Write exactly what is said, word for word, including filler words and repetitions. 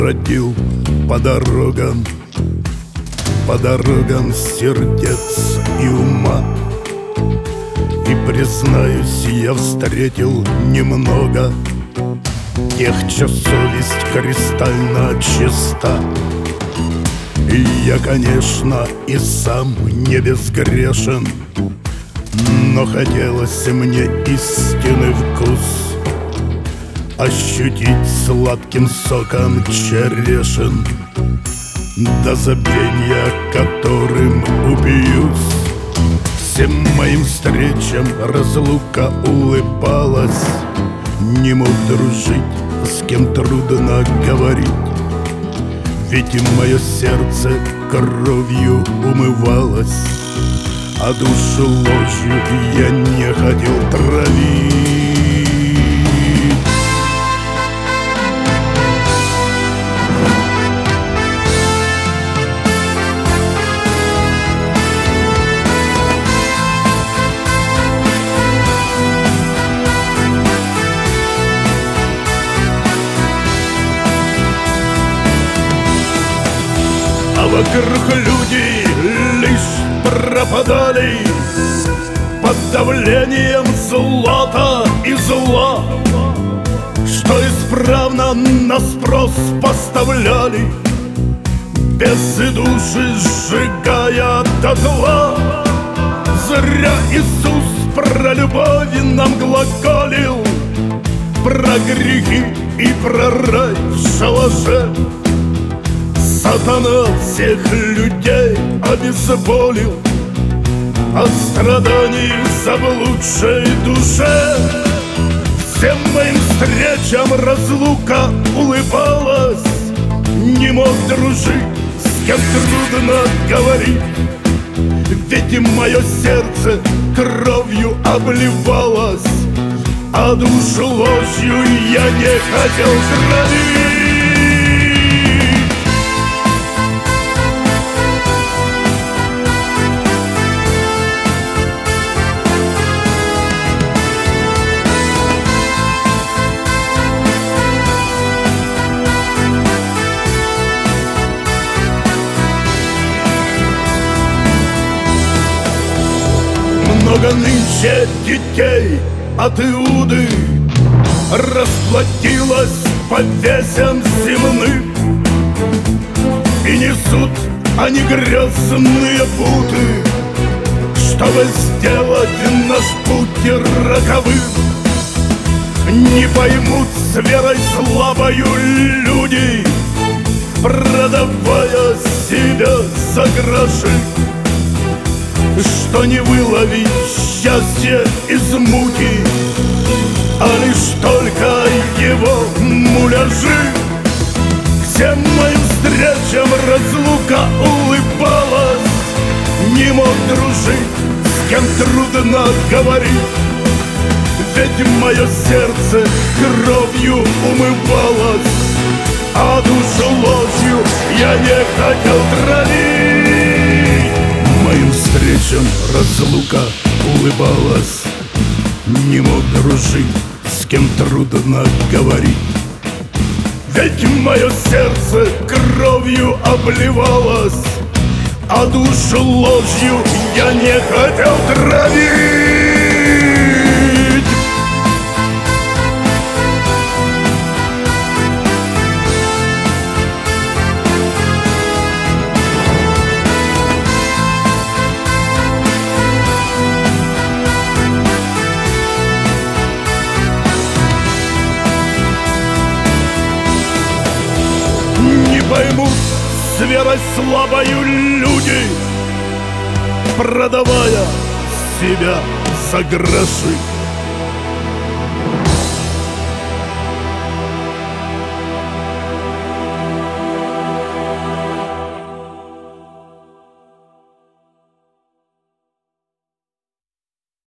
бродил по дорогам, по дорогам сердец и ума. И, признаюсь, я встретил немного тех, чья совесть кристально чиста. И я, конечно, и сам не безгрешен, но хотелось мне истинный вкус ощутить сладким соком черешин, до забвенья которым упьюсь. Всем моим встречам разлука улыбалась, не мог дружить, с кем трудно говорить. Ведь и мое сердце кровью умывалось, а душу ложью я не хотел травить. А вокруг люди лишь пропадали под давлением злата и зла, что исправно на спрос поставляли, без души сжигая дотла. Зря Иисус про любовь нам глаголил, про грехи и про рай в шалаше. Сатана всех людей обезболил от страданий в заблудшей душе. Всем моим встречам разлука улыбалась, не мог дружить, с кем трудно говорить. Ведь и мое сердце кровью обливалось, а душу ложью я не хотел травить. Много нынче детей от Иуды расплатилось по весям земным, и несут они грязные путы, чтобы сделать наш путь роковым. Не поймут с верой слабою люди, продавая себя за гроши, что не выловить счастье из муки, а лишь только его муляжи. Всем моим встречам разлука улыбалась, не мог дружить, с кем трудно говорить. Ведь мое сердце кровью умывалось, а душу ложью я не хотел травить. Моим встречам разлука улыбалась, не мог дружить, с кем трудно говорить. Ведь мое сердце кровью обливалось, а душу ложью я не хотел травить. Поймут с верой слабою люди, продавая себя за гроши.